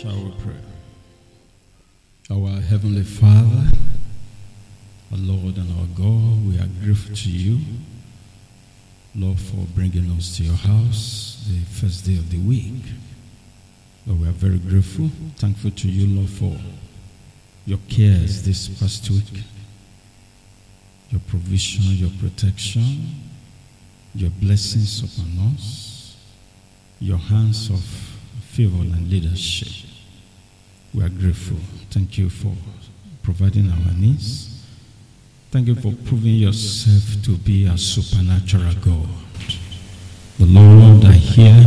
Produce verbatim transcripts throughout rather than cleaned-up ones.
Shall we pray? Our Heavenly Father, our Lord and our God, we are grateful to you, Lord, for bringing us to your house the first day of the week. Lord, we are very grateful, thankful to you, Lord, for your cares this past week, your provision, your protection, your blessings upon us, your hands of favor and leadership. We are grateful. Thank you for providing our needs. Thank you for proving yourself to be a supernatural God. The Lord that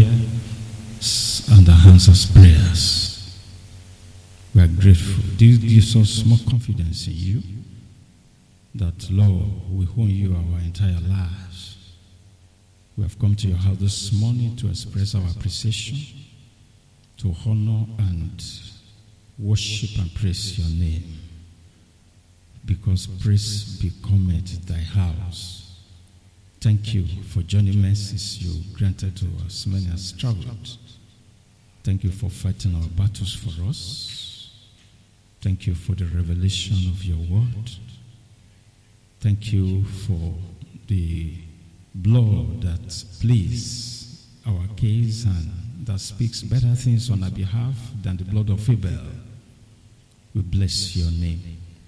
hears and that answers prayers. We are grateful. This gives us more confidence in you that, Lord, we own you our entire lives. We have come to your house this morning to express our appreciation, to honor and worship and praise your name, because praise becometh thy house. Thank you for journey mercies you granted to us, many as traveled. Thank you for fighting our battles for us. Thank you for the revelation of your word. Thank you for the blood that pleases our case and that speaks better things on our behalf than the blood of Abel. We bless your name.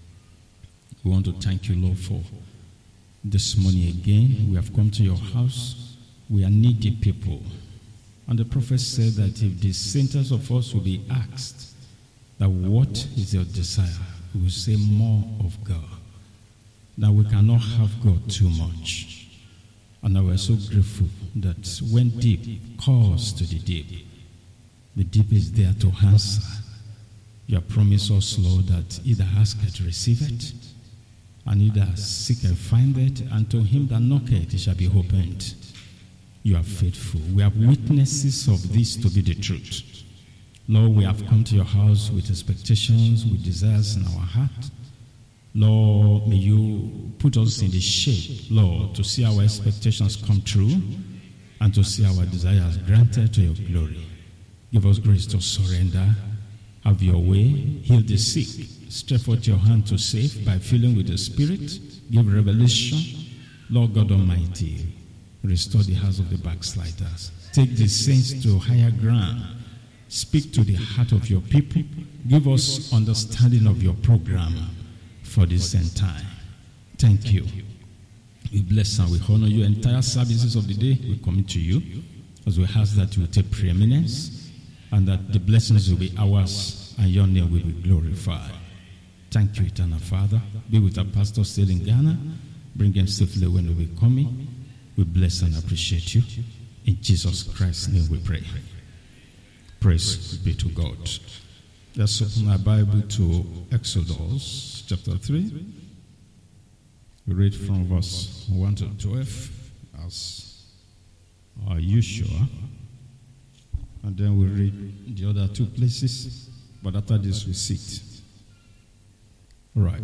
We want to thank you, Lord, for this morning again. We have come to your house. We are needy people. And the prophet said that if the centers of us will be asked that what is your desire, we will say more of God. That we cannot have God too much. And I was so grateful that when deep calls to the deep, the deep is there to answer. You have promised us, Lord, that either ask it, receive it, and either seek and find it, and to him that knocketh, it shall be opened. You are faithful. We have witnesses of this to be the truth. Lord, we have come to your house with expectations, with desires in our heart. Lord, may you put us in the shape, Lord, to see our expectations come true and to see our desires granted to your glory. Give us grace to surrender. Have your way. Heal the sick. Stretch out your hand to save by filling with the Spirit. Give revelation. Lord God Almighty, restore the hearts of the backsliders. Take the saints to higher ground. Speak to the heart of your people. Give us understanding of your program for this end time. Thank you. We bless and we honor you. Entire services of the day we commit to you, as we ask that you will take preeminence and that the blessings will be ours and your name will be glorified. Thank you, eternal Father. Be with our pastor still in Ghana. Bring him safely when we will coming. We bless and appreciate you. In Jesus Christ's name we pray. Praise be to God. Let's open our Bible to Exodus chapter three. We read from verse one to twelve as our usual. And then we read the other two places. But after this we sit. Right.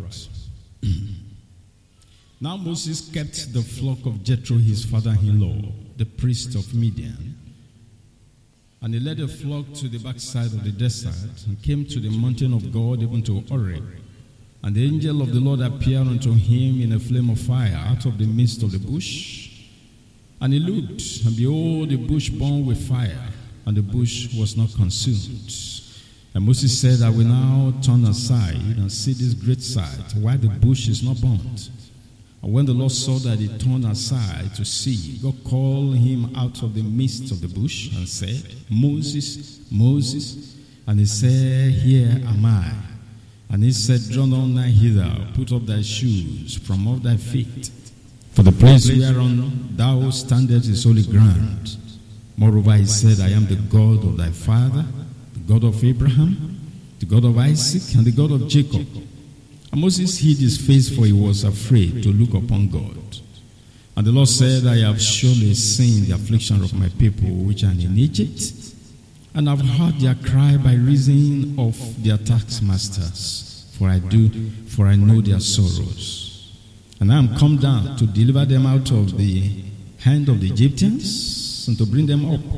Now Moses kept the flock of Jethro, his father-in-law, the priest of Midian. And he led the flock to the backside of the desert and came to the mountain of God, even to Horeb. And the angel of the Lord appeared unto him in a flame of fire out of the midst of the bush. And he looked, and behold, the bush burned with fire, and the bush was not consumed. And Moses said, I will now turn aside and see this great sight, why the bush is not burnt. And when the Lord saw that he turned aside to see, God called him out of the midst of the bush and said, Moses, Moses. And he said, Here am I. And he said, Draw not nigh hither, put up thy shoes from off thy feet. For the place whereon thou standest is holy ground. Moreover, he said, I am the God of thy father, the God of Abraham, the God of Isaac, and the God of Jacob. And Moses hid his face, for he was afraid to look upon God. And the Lord said, I have surely seen the affliction of my people which are in Egypt, and have heard their cry by reason of their taskmasters, for I do, for I know their sorrows. And I am come down to deliver them out of the hand of the Egyptians, and to bring them up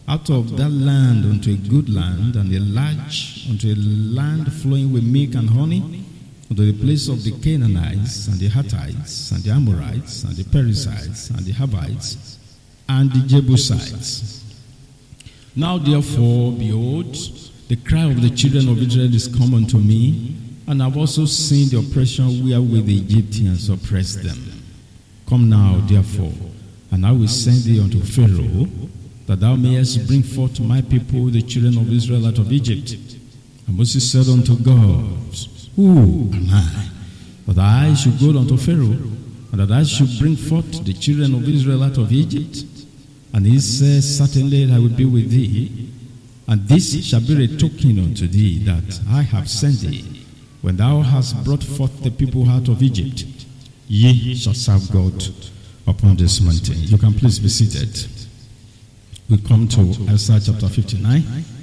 out of that land unto a good land, and a large unto a land flowing with milk and honey, unto the place of the Canaanites, and the Hittites, and the Amorites, and the Perizzites, and the Hivites, and the Jebusites. Now therefore, behold, the cry of the children of Israel is come unto me, and I've also seen the oppression wherewith the Egyptians oppressed them. Come now, therefore, and I will send thee unto Pharaoh, that thou mayest bring forth my people, the children of Israel, out of Egypt. And Moses said unto God, Who am I, that I should go unto Pharaoh, and that I should bring forth the children of Israel out of Egypt? And he said, Certainly I will be with thee, and this shall be a token unto thee that I have sent thee. When thou hast brought forth the people out of Egypt, ye shall serve God upon this mountain. You can please be seated. We come to Isaiah chapter fifty-nine.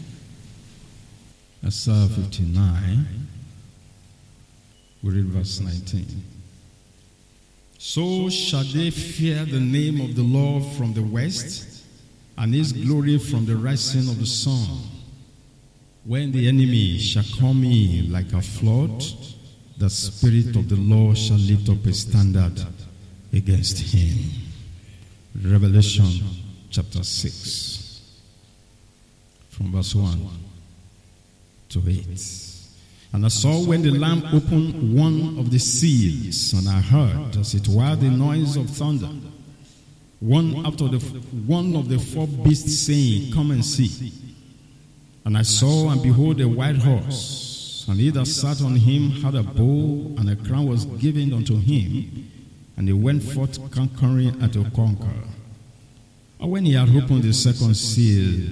Isaiah fifty-nine. We read verse nineteen. So shall they fear the name of the Lord from the west, and his glory from the rising of the sun. When the enemy shall come in like a flood, the Spirit of the Lord shall lift up a standard against him. Revelation chapter six, from verse one to eight. And I saw when the Lamb opened one of the seals, and I heard, as it were, the noise of thunder, one after the one of the four beasts saying, Come and see. And I saw, and behold, a white horse, and he that sat on him had a bow, and a crown was given unto him, and he went forth conquering and to conquer. And when he had opened the second seal,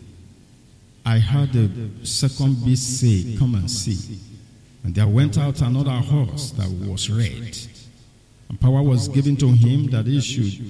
I heard the second beast say, Come and see. And there went out another horse that was red, and power was given to him that he should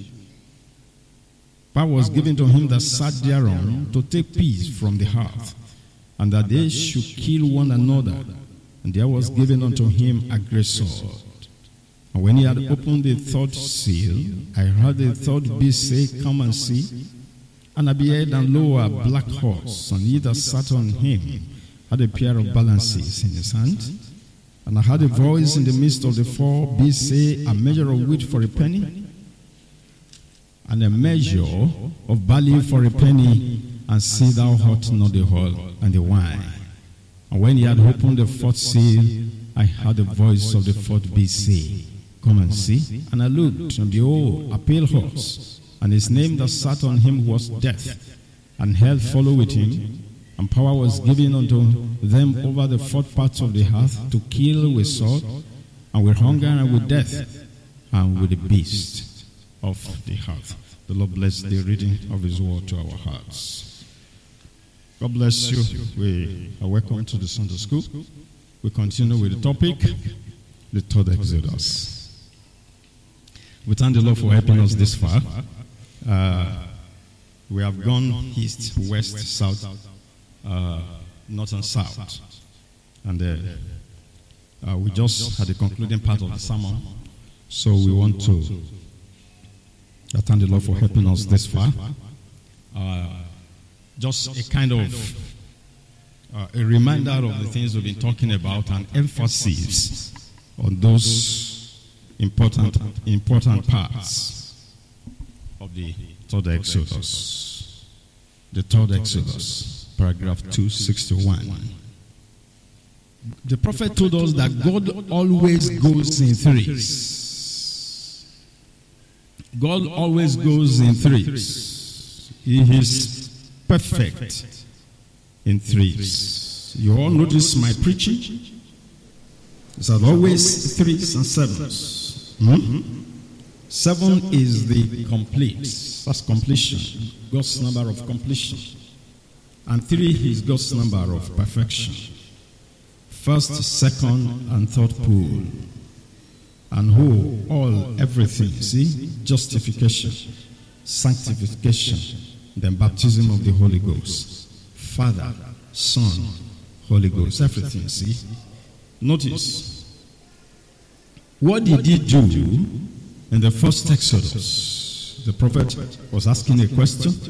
power was given to him that sat thereon to take peace from the hearth, and that they should kill one another. And there was given unto him a great sword. And when he had opened the third seal, I heard the third beast say, Come and see. And I beheld, and lo, a black horse, and he that sat on him had a pair of balances in his hand. And I heard a voice in the midst of the four beasts say, A measure of wheat for a penny, and a measure of barley for a penny, and see thou hurt not the oil and the wine. And when he had opened the fourth seal, I heard the voice of the fourth beast say, Come and see. And I looked, and behold, a pale horse, and his name that sat on him was Death, and hell followed with him, and power was given unto them over the fourth parts of the earth to kill with sword, and with hunger, and with death, and with the beast of the earth. The Lord bless the reading of his word to our hearts. God bless you. We are welcome to the Sunday school. We continue with the topic, the third Exodus. We thank the Lord for helping us this far. Uh, we have gone east, west, south, uh, north and south. And uh, uh, we just had the concluding part of the sermon. So we want to I thank the Lord for helping us this far. Uh, just a kind of uh, a reminder of the things we've been talking about, and emphasis on those important important parts of the third Exodus. The third Exodus, paragraph two sixty-one. The prophet told us that God always goes in threes. God always goes in threes. He is perfect in threes. You all notice my preaching? It's always threes and sevens. Hmm? Seven is the complete. That's completion. God's number of completion. And three is God's number of perfection. First, second, and third pool. And who? All, everything. See? Justification, sanctification, then baptism of the Holy Ghost. Father, Son, Holy Ghost. Everything. See? Notice. What did he do in the first Exodus? The prophet was asking a question.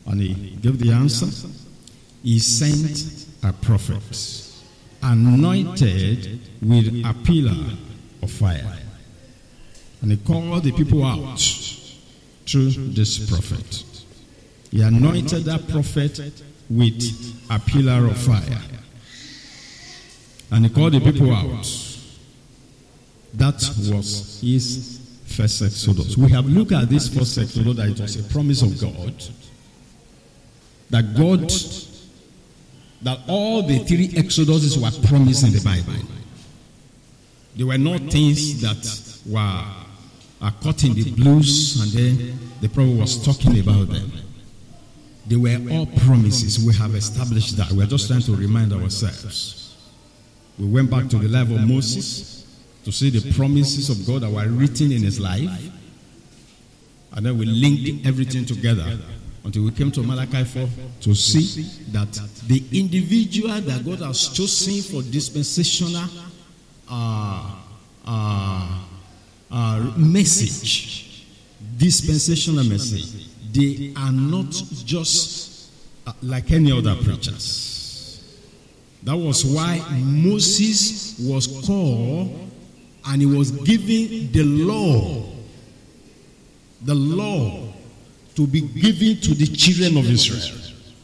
And he gave the answer. He sent a prophet, anointed with a pillar of fire. And he called the people out through this prophet. He anointed that prophet with a pillar of fire. And he called the people out. That was his first exodus. We have looked at this first exodus that it was a promise of God. That God, that all the three exoduses were promised in the Bible. They were not things that were are caught in the blues and then the prophet was talking about them. They were all promises. We have established that. We're just trying to remind ourselves. We went back to the life of Moses to see the promises of God that were written in his life. And then we linked everything together until we came to Malachi four to see that the individual that God has chosen for dispensational uh, uh, uh, message, dispensational message, they are not just uh, like any other preachers. That was why Moses was called and he was given the law, the law to be given to the children of Israel.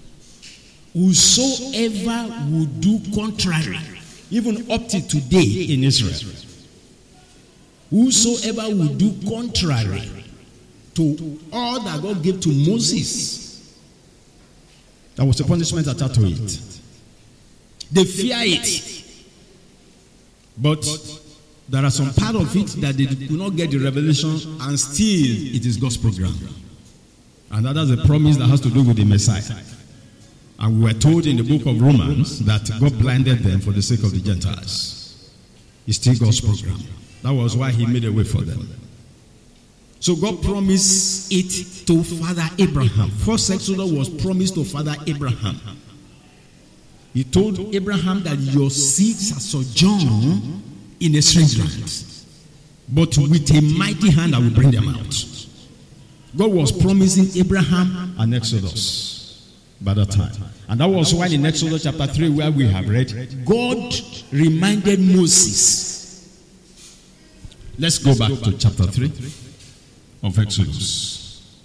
Whosoever would do contrary, even up to today in Israel, whosoever would do contrary to all that God gave to Moses, there was a punishment attached to it. They fear it. But there are some part of it that they do not get the revelation, and still it is God's program. And that is a promise that has to do with the Messiah. And we were told in the book of Romans that God blinded them for the sake of the Gentiles. It's still God's program. That was why he made a way for them. So God promised it to Father Abraham. First Exodus was promised to Father Abraham. He told Abraham that your seeds are sojourn in a strange land, but with a mighty hand I will bring them out. God was promising Abraham an Exodus by that time. And that was why in Exodus chapter three, where we have read, God reminded Moses. Let's go back to chapter three of Exodus.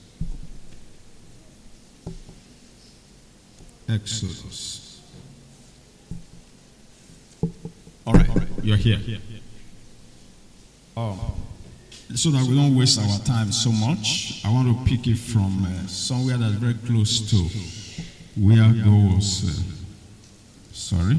Exodus. All right, you're here. Oh, so that we don't waste our time so much, I want to pick it from uh, somewhere that's very close to where God was. Uh, sorry.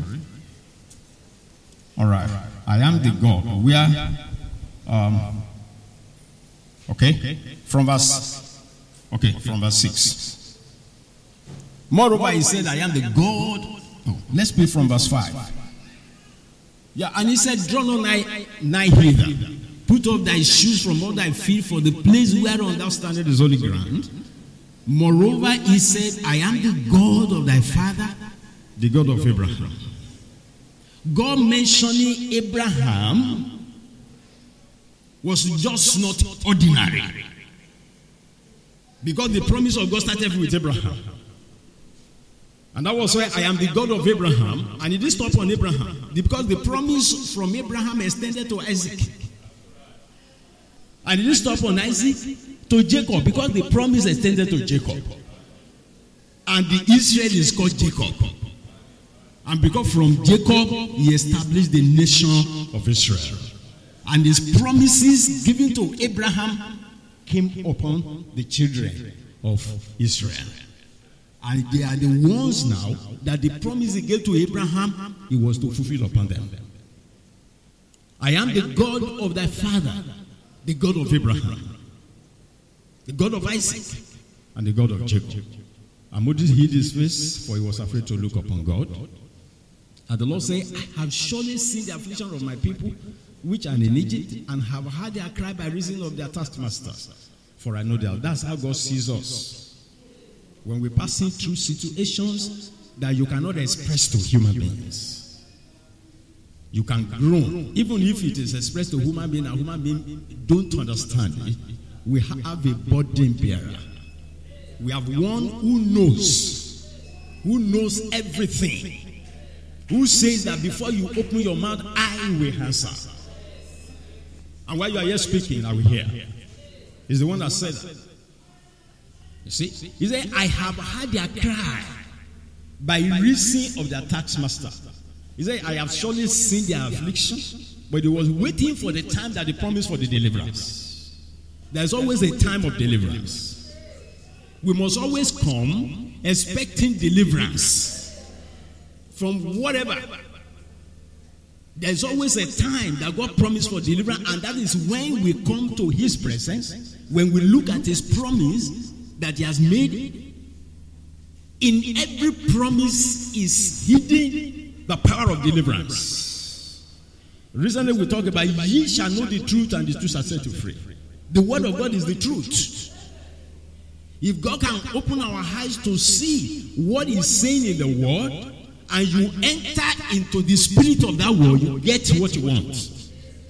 All right. I am the God. We are. Um, okay. From verse. Okay. From verse six. Moreover, he said, "I am the God." Oh, let's be from verse five. Yeah, and he said, "Draw no nigh, nigh hither. Put off thy shoes from all thy feet, for the place whereon thou standest is holy ground." Moreover, he said, "I am the God of thy father, the God of Abraham." God mentioning Abraham was just not ordinary, because the promise of God started with Abraham. And that was why I am the God of Abraham. And it didn't stop on Abraham, because the promise from Abraham extended to Isaac. And it didn't stop on Isaac to Jacob, because the promise extended to Jacob. And the Israel is called Jacob. And because from Jacob he established the nation of Israel. And his promises given to Abraham came upon the children of Israel. And they are the ones now that the promise he gave to Abraham, he was to fulfill upon them. I am the God of thy father, the God of Abraham, the God of Isaac, and the God of Jacob. And Moses hid his face, for he was afraid to look upon God. And the Lord said, "I have surely seen the affliction of my people, which are in Egypt, and have heard their cry by reason of their taskmasters. For I know that." That's how God sees us. When we're passing through situations that you cannot express to human beings. You can groan. Even if it is expressed to human being and human being don't understand it, we have a burden bearer. We have one who knows, who knows everything, who says that before you open your mouth, I will answer. And while you are here speaking, I will hear. He's the one that said that. You see? He said, I have heard their cry by reason of their taskmaster. He said, I have surely seen their affliction, but he was waiting for the time that they promised for the deliverance. There's always a time of deliverance. We must always come expecting deliverance from whatever. There's always a time that God promised for deliverance, and that is when we come to his presence, when we look at his promise that he has made. In every promise is hidden the power of deliverance. Recently we talked about, ye shall know the truth, and the truth shall set you free. The word of God is the truth. If God can open our eyes to see what he's saying in the word, and you enter into the spirit of that word, you get what you want.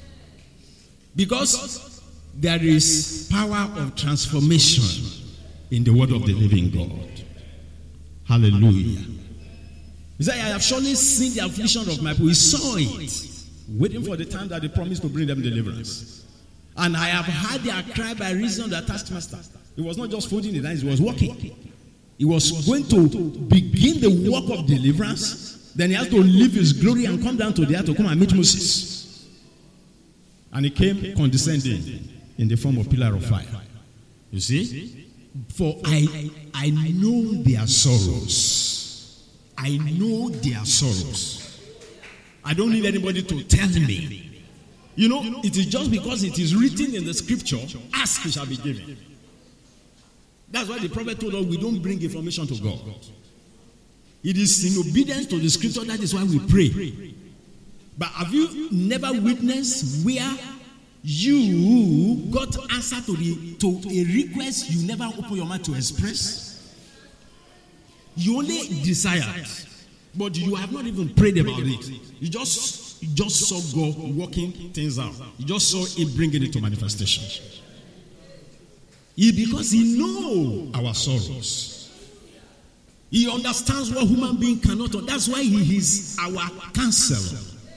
Because there is power of transformation in the word of the living God. Hallelujah. He said, I have surely seen the affliction of my people. He saw it, waiting for the time that they promised to bring them deliverance. And I have heard their cry by reason of their taskmaster. He was not just folding the hands, he was walking. He was going to begin the work of deliverance. Then he has to leave his glory and come down to the earth to come and meet Moses. And he came condescending in the form of pillar of fire. You see? For I, I know their sorrows. I know their sorrows. I don't need anybody to tell me. You know, it is just because it is written in the scripture, ask, it shall be given. That's why the prophet told us we don't bring information to God. It is in obedience to the scripture, that is why we pray. But have you never witnessed where you got answer to the to a request you never open your mouth to express? You only desired, but you have not even prayed about it. You just you just saw God working things out. You just saw it bringing it to manifestation. He, because he knows our sorrows. He understands what human being cannot do. That's why he is our counselor.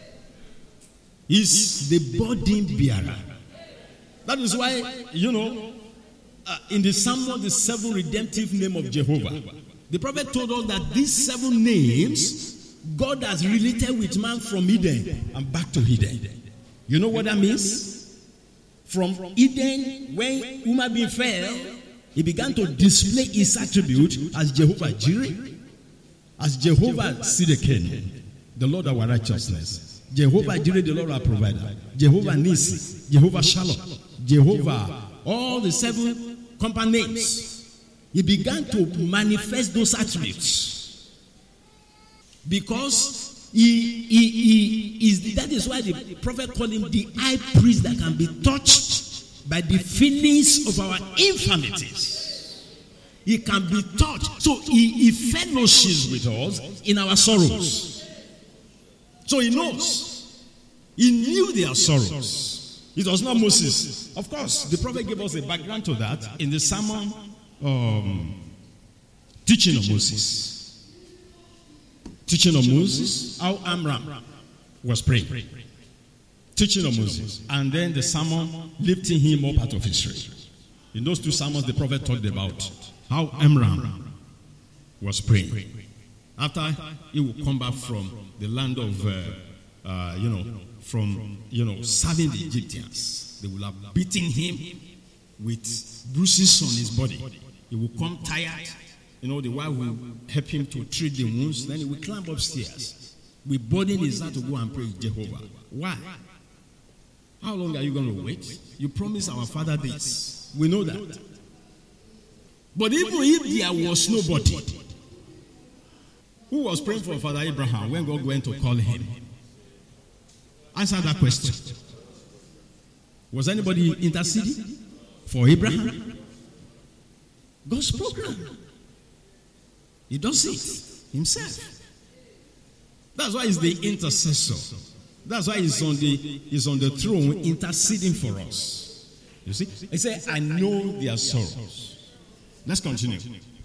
He's the burden bearer. That is why, you know, uh, in the Psalm, the seven redemptive name of Jehovah, the prophet told us that these seven names, God has related with man from Eden and back to Eden. You know what that means? From Eden, when human being fell, he began to display his attribute as Jehovah Jireh, as Jehovah Siddiquen, the Lord our righteousness, Jehovah Jireh, the Lord our provider, Jehovah Nissi, Jehovah Shalom, Jehovah, all the seven company names. He began to manifest those attributes because he, he, he is. That is why the prophet called him the high priest that can be touched by the feelings of our infirmities. He can be touched. So he, he fellowships with us in our sorrows. So he knows. He knew their sorrows. It was not Moses. Of course, the prophet gave us a background to that in the sermon um, teaching of Moses. Teaching of Moses, how Amram was praying. Teaching of Moses. And then the sermon lifting him up out of history. In those two sermons, the prophet talked about how Amram was praying. After he would come back from the land of, uh, uh, you know, from, you know, serving the Egyptians. They would have beaten him with bruises on his body. He would come tired. You know, the wife will help him to treat the wounds. Then he will climb upstairs. We burden his heart to go and pray Jehovah. Why? How long are you going to wait? You promised our father this. We know that. But even if there was nobody, who was praying for Father Abraham when God went to call him? Answer that question. Was anybody interceding for Abraham? God's program. He does it himself. That's why he's the intercessor. That's why he's on the he's on the throne interceding for us. You see? He said, I know their sorrows. Let's continue.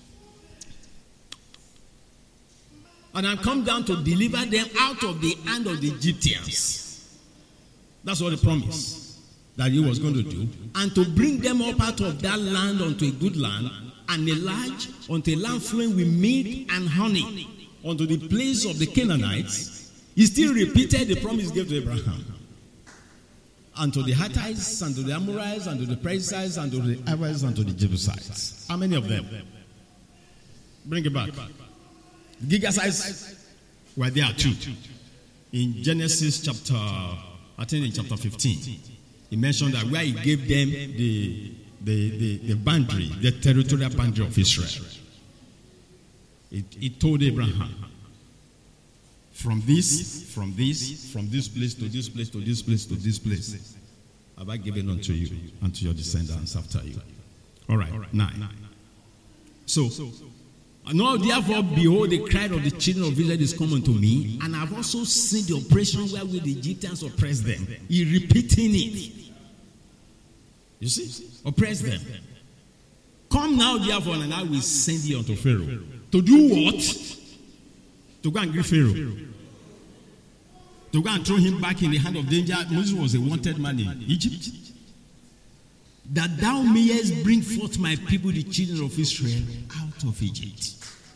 And I come down to deliver them out of the hand of the Egyptians. That's what the promise that he was going to do. And to bring them up out of that land unto a good land, and a large, unto a land flowing with milk and honey, unto the place of the Canaanites. He still repeated the promise he gave to Abraham. And to the Hittites, and to the Amorites, and to the Perizzites, and to the Hivites, and to the Jebusites. How many of them? Bring it back. The Gigazites were there too. In Genesis chapter, I think in chapter fifteen, he mentioned that where he gave them the, the, the, the boundary, the territorial boundary of Israel. He, he told Abraham, from this, from this, from this place to this place to this place to this place, have I given unto you and to your descendants after you. All right, nine. So, now therefore, behold, the cry of the children of Israel is come unto me, and I've also seen the oppression wherewith the Egyptians oppress them. He repeating it. You see? Oppress them. Come now, therefore, and I will send you unto Pharaoh. To do what? To go and grieve Pharaoh. To go and throw him back in the hand of danger. Moses was a wanted man in Egypt. That thou mayest bring forth my people, the children of Israel, out of Egypt.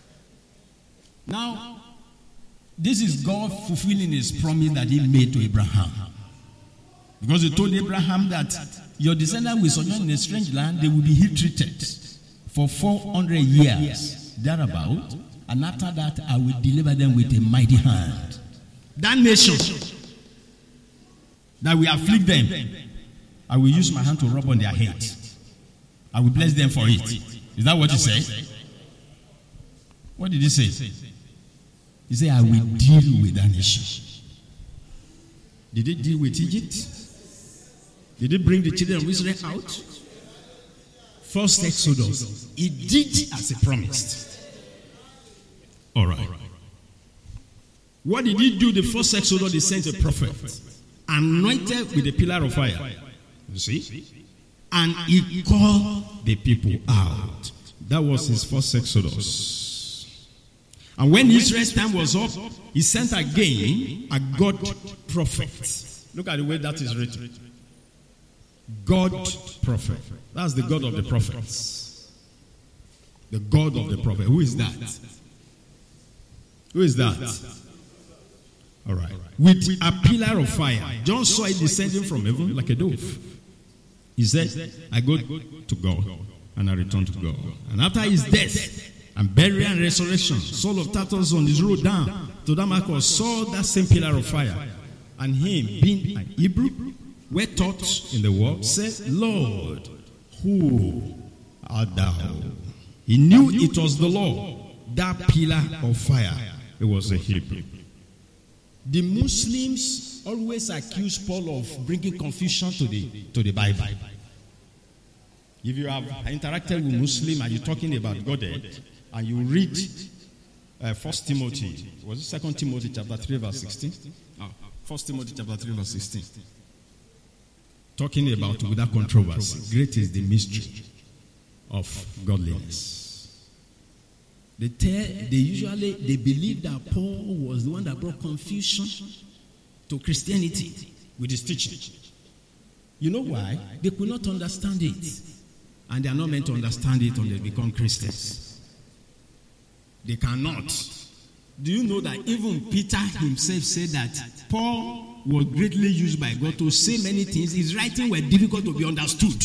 Now, this is God fulfilling his promise that he made to Abraham. Because he told Abraham that your descendants will sojourn in a strange land, they will be ill-treated for four hundred years, thereabout, and after that I will deliver them with a mighty hand. That nation that will afflict them, I will use my hand to rub on their head. I will bless them for it. Is that what he said? What did he say? He said, I will deal with that nation. Did he deal with Egypt? Did he bring the children of Israel out? First Exodus. He did as he promised. All right. What did he do? The first Exodus, he sent a prophet, anointed with a pillar of fire. You see? And he called the people out. That was his first Exodus. And when Israel's time was up, he sent again a God prophet. Look at the way that is written. God prophet. That's the God of the prophets. The God of the prophet. Who is that? Who is that? All right. With a pillar of fire. John saw it descending from heaven like a dove. He said, I go to God and I return to God. And after his death and burial and resurrection, Saul of Tarsus on his road down to Damascus saw that same pillar of fire. And him, being an Hebrew, were taught in the world, said, Lord, who art thou? He knew it was the Lord, that pillar of fire. It was a Hebrew. The Muslims always accuse Paul of bringing confusion to the to the Bible. If you have interacted with Muslim and you're talking about Godhead, and you read uh, First Timothy, was it Second Timothy chapter three verse sixteen? Oh, First Timothy chapter three verse sixteen. Talking about without controversy, great is the mystery of godliness. They tell, they usually they believe that Paul was the one that brought confusion to Christianity with his teaching. You know why? They could not understand it, and they are not meant to understand it until they become Christians. They cannot. Do you know that even Peter himself said that Paul was greatly used by God to say many things? His writing were difficult to be understood,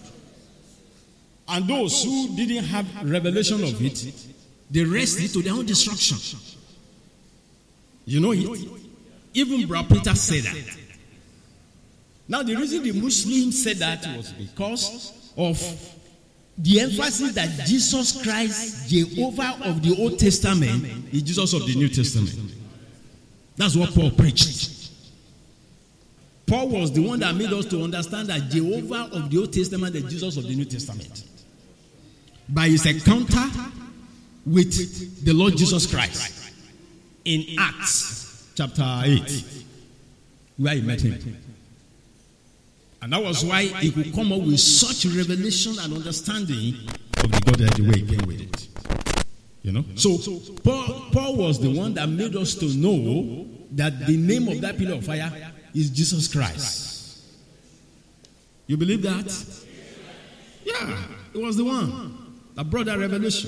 and those who didn't have revelation of it, they rest it to their own destruction. You know it? Even Brother Peter said that. Now the reason the Muslims said that was because of the emphasis that Jesus Christ, Jehovah of the Old Testament, is Jesus of the New Testament. That's what Paul preached. Paul was the one that made us to understand that Jehovah of the Old Testament is Jesus of the New Testament. By his encounter with the Lord Jesus Christ in Acts chapter eight, where he met him. And that was why he could come up with such revelation and understanding of the Godhead the way he came with it. You know? So, Paul, Paul was the one that made us to know that the name of that pillar of fire is Jesus Christ. You believe that? Yeah, it was the one that brought that revelation.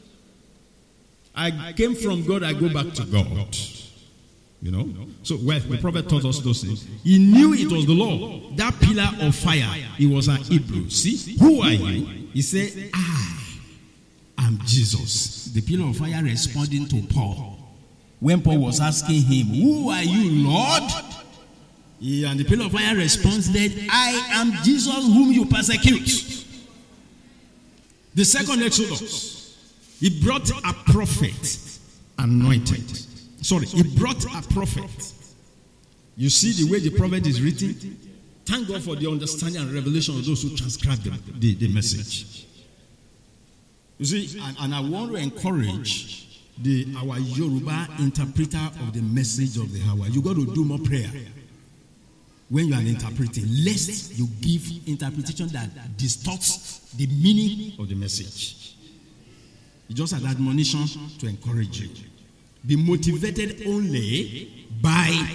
I came from God, I go back to God. You know? So, well, the prophet taught us those things. He knew it was the Lord. That pillar of fire, he was an Hebrew. See? Who are you? He said, I am Jesus. The pillar of fire responding to Paul. When Paul was asking him, who are you, Lord? He, and the pillar of fire responded, I am Jesus whom you persecute. The second Exodus, he brought a prophet anointed. Sorry, he brought a prophet. You see the way the prophet is written? Thank God for the understanding and revelation of those who transcribe the, the, the message. You see, and, and I want to encourage the our Yoruba interpreter of the message of the hour. You got to do more prayer when you are interpreting, lest you give interpretation that distorts the meaning of the message. It's just an admonition to encourage you. Be motivated only by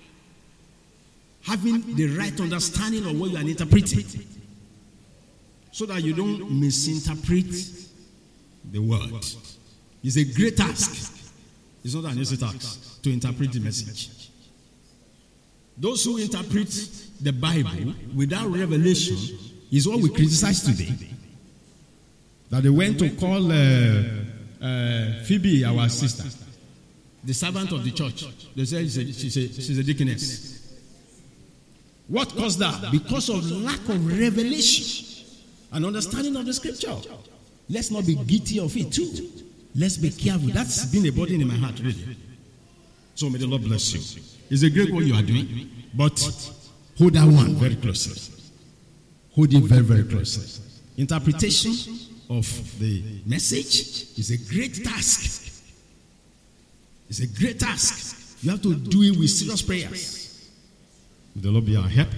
having the right understanding of what you are interpreting, so that you don't misinterpret the word. It's a great task. It's not an easy task to interpret the message. Those who interpret the Bible without revelation is what we criticize today. That they went to call uh, uh, Phoebe, our sister, the servant of the church. They said she's a, she's a, she's a deaconess. What caused that? Because of lack of revelation and understanding of the scripture. Let's not be guilty of it too. Let's be careful. That's been a burden in my heart, really. So may the Lord bless you. It's a great work you are doing, but hold that one very closely. Hold it very, very closely. Interpretation of the message is a great task. It's a great task. You have to do it with serious prayers. May the Lord be our help.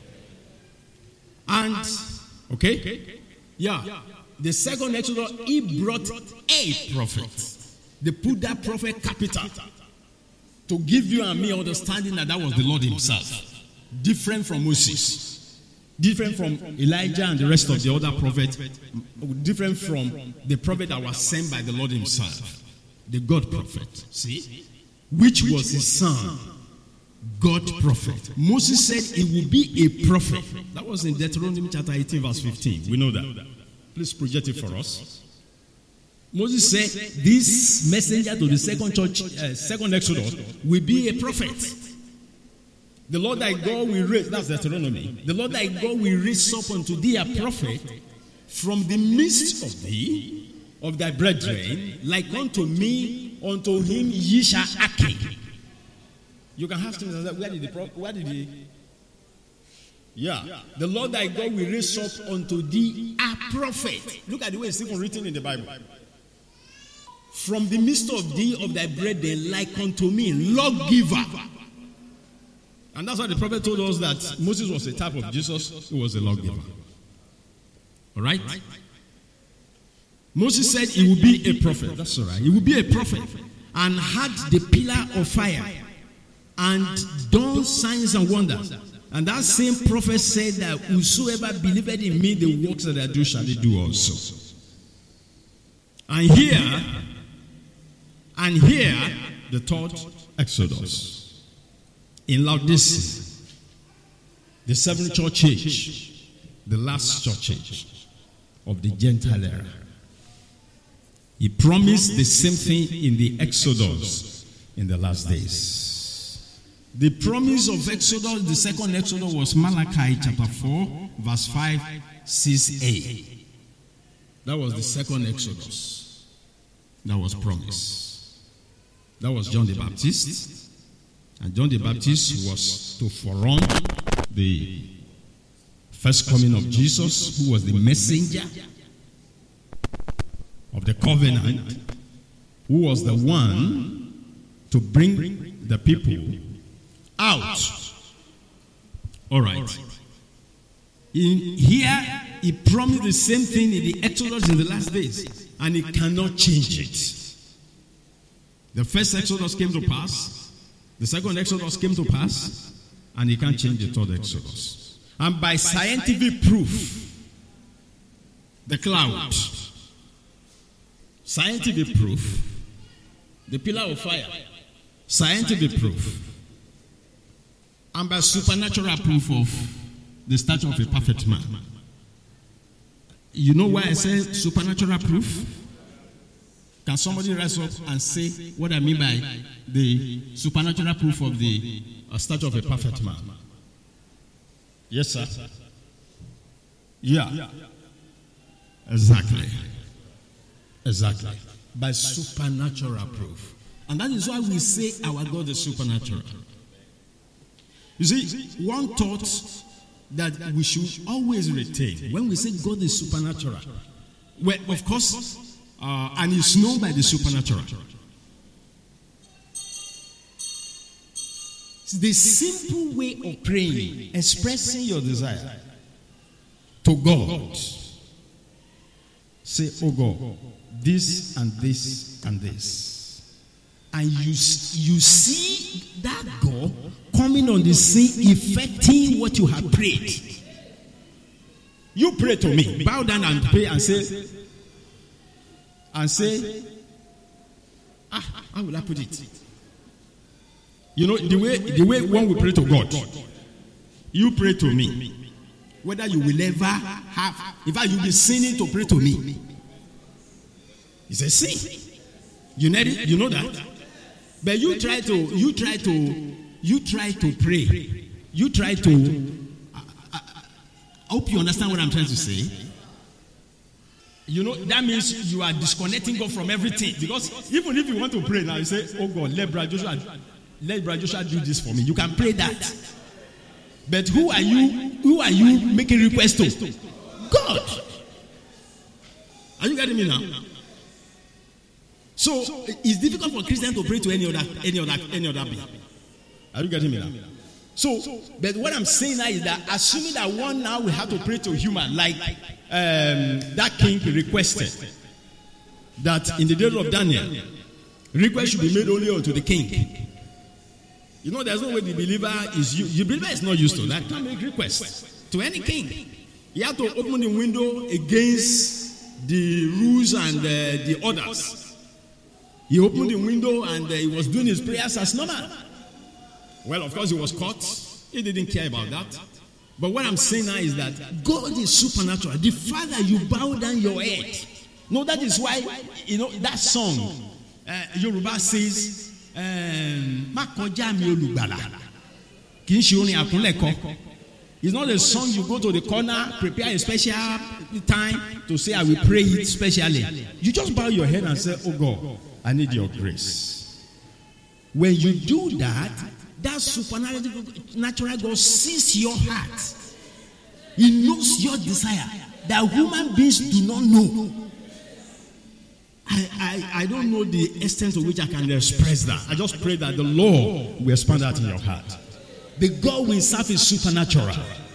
And, okay? Yeah. The second Exodus, he brought a prophet. They put that prophet capital to give you and me understanding that that was the Lord himself. Different from Moses. Different from Elijah and the rest of the other prophets. Different from the prophet that was sent by the Lord himself. The God prophet. See? Which was his son. God prophet. Moses said he would be a prophet. That was in Deuteronomy chapter eighteen verse fifteen. We know that. Please project it for us. Moses said this messenger to the second church, uh, second Exodus, will be a prophet. The Lord thy God will raise, that's Deuteronomy. The Lord thy God will raise up unto thee a prophet from the midst of thee, of thy brethren, like unto me, unto him ye shall hearken. You can have things like that. Where did the prophet, where did he? Yeah. The Lord thy God will raise up unto thee a prophet. Look at the way it's even written in the Bible. From the midst of thee, of thy brethren, like unto me, lawgiver. And that's why the prophet told us that Moses was a type of Jesus who was a lawgiver. All right? Moses said he would be a prophet. That's all right. He would be a prophet. And had the pillar of fire. And done signs and wonders. And that same prophet said that whosoever believed in me, the works that I do shall they do also. And here, and here, the third Exodus. In Laodicea, the seventh church age, the last church age of the Gentile era. He promised the same thing in the Exodus in the last days. The promise of Exodus, the second Exodus, was Malachi chapter four, verse five, six a. That was the second Exodus that was promised. That was John the Baptist. And John the Baptist was to forerun the first coming of Jesus, who was the messenger of the covenant, who was the one to bring the people out. All right. In here, he promised the same thing in the Exodus in the last days, and he cannot change it. The first Exodus came to pass, the second Exodus came to pass, and he can't change the third Exodus. And by scientific proof, the cloud, scientific proof, the pillar of fire, scientific proof, and by supernatural proof of the stature of a perfect man. You know why I say supernatural proof? Can somebody rise up and say what I mean by the supernatural proof of the uh, stature of a perfect man? Yes, sir. Yeah. Exactly. Exactly. By supernatural proof. And that is why we say our God is supernatural. You see, one thought that we should always retain when we say God is supernatural, well, of course, uh, and is known by the supernatural. It's the simple way of praying, expressing your desire to God. Say, oh God, this and this and this. And you, you see that God coming on the scene, effecting what you have prayed. You pray to me. Bow down and pray and say, and say, ah, how will I put it? You know, the way the way when we pray to God, you pray to me. Whether you will ever have, in fact, you'll be sinning to pray to me. It's a sin. You know it, you know that. But you try to, you try to, you try to pray. You try to. I, I, I hope you understand what I'm trying to say. You know, that means you are disconnecting God from everything. Because even if you want to pray now, you say, oh God, let Brother Joshua, let Brother Joshua do this for me. You can pray that. But who are you, who are you making request to? God. Are you getting me now? So, it's difficult for Christians to pray to any other, any other, any other being. Are you getting me now? So, but what I'm saying now is that assuming that one now we have to pray to human, like um, that king requested that in the day of Daniel, request should be made only unto the king. You know, there's no way the believer is used. The believer is not used to that. Can't make requests to any king. He had to open the window against the rules and uh, the orders. He opened the window and uh, he was doing his prayers as normal. Well, of course, he was caught. He didn't care about that. But what I'm saying now is that God is supernatural. The Father, you bow down your head. No, that is why, you know, that song, uh, Yoruba says, Makoja mi olùgbàlà. Kì í ṣe orin àkúnlẹ̀kọ. It's not a song you go to the corner, prepare a special time to say, I will pray it specially. You just bow your head and say, oh God, I need your grace. When you do that, that supernatural God sees your heart. He knows your desire that human beings do not know. I, I, I don't know the extent to which I can express that. I just pray that the Lord will expand that in your heart. The God we serve is supernatural.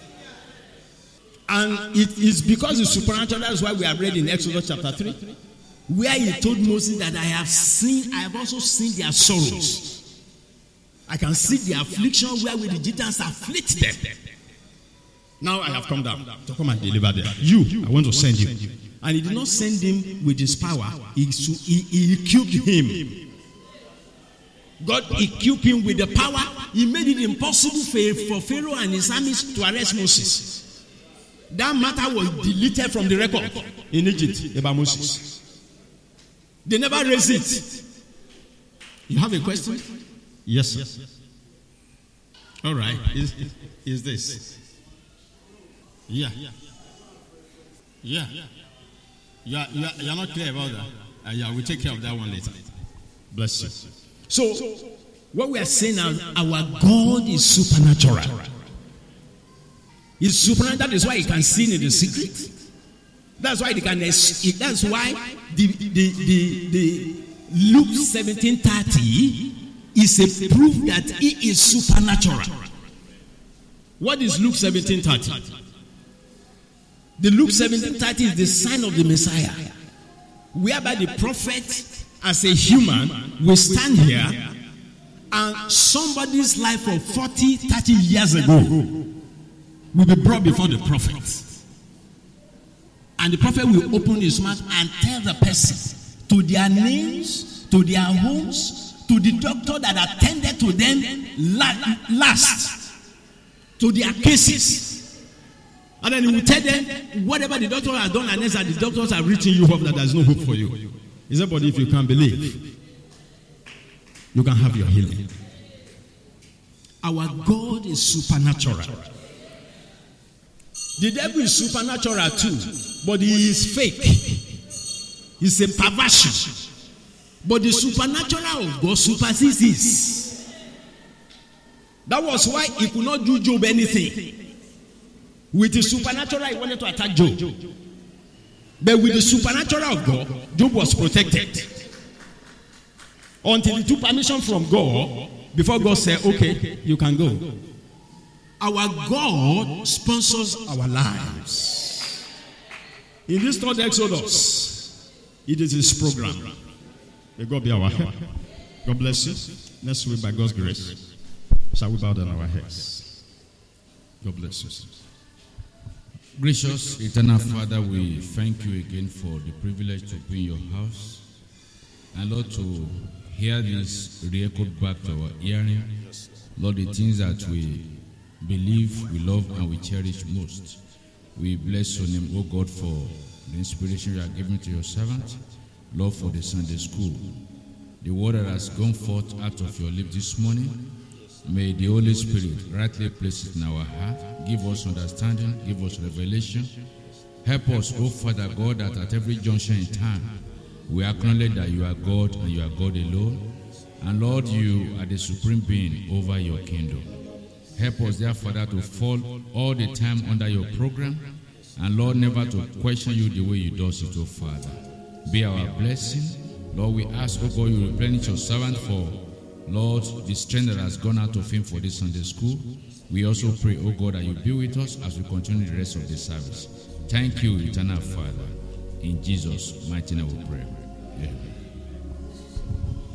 And it is because it's supernatural, that's why we have read in Exodus chapter three, where he told Moses that I have seen, I have also seen their sorrows. I can see the affliction where the Egyptians afflict them. Now I have come down to come and deliver them. You, I want to send you. And he did not send him with his power. He, he, he equipped him. God equipped him with the power. He made it impossible for, for Pharaoh and his armies to arrest Moses. That matter was deleted from the record in Egypt about Moses. They never raised it. You have a question? Yes, sir. All right. Is, is this? Yeah. Yeah. You are, you, are, you are not clear about that. Uh, yeah, we'll take care of that one later. Bless you. So, what we are saying now, our God is supernatural. He's supernatural. That is why he can see in the secret. That's why he can. That's why the the the, the Luke seventeen thirty is a proof that he is supernatural. What is Luke seventeen thirty? The Luke seventeen thirty is the sign of the Messiah, whereby the prophet, as a human, will stand here and somebody's life of forty, thirty years ago will be brought before the prophet. And the prophet will open his mouth and tell the person to their names, to their homes, to the doctor that attended to them last, to their cases. And then he will tell them whatever the doctor has done, unless that the doctors have written you off that there is no hope for you. He said, but if you can believe, you can have your healing. Our God is supernatural. The devil is supernatural too, but he is fake. He's a perversion. But the supernatural of God supersedes this. That was why he could not do Job anything. With the supernatural, he wanted to attack Job. But with the supernatural of God, Job was protected. Until he took permission from God, before God said, okay, you can go. Our God sponsors our lives. In this third Exodus, it is his program. May God be our help. God bless you. Next week, by God's grace, shall we bow down our heads? God bless you. Gracious eternal Father, we thank you again for the privilege to be in your house. And Lord, to hear this re-echoed back to our hearing. Lord, the things that we believe, we love, and we cherish most. We bless your name, O God, for the inspiration you are giving to your servant. Lord, for the Sunday school. The word that has gone forth out of your lips this morning, may the Holy Spirit rightly place it in our heart. Give us understanding, give us revelation. Help us, O Father God, that at every junction in time, we acknowledge that you are God and you are God alone. And Lord, you are the supreme being over your kingdom. Help us, dear Father, to fall all the time under your program. And Lord, never to question you the way you do it, O Father. Be our blessing. Lord, we ask, O God, you replenish your servant for, Lord, the strength that has gone out of him for this Sunday school. We also pray, O God, that you be with us as we continue the rest of the service. Thank you, eternal Father. In Jesus' mighty name we pray. Amen.